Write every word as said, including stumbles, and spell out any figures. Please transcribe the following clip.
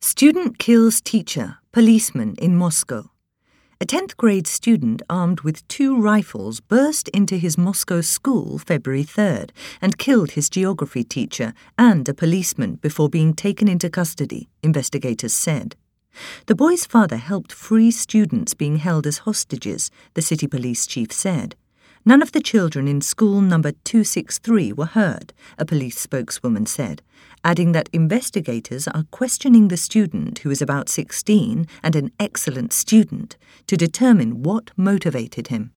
Student kills teacher, policeman in Moscow. A tenth grade student armed with two rifles burst into his Moscow school February third and killed his geography teacher and a policeman before being taken into custody, investigators said. The boy's father helped free students being held as hostages, the city police chief said. None of the children in school number two sixty-three were hurt, a police spokeswoman said, adding that investigators are questioning the student, who is about sixteen and an excellent student, to determine what motivated him.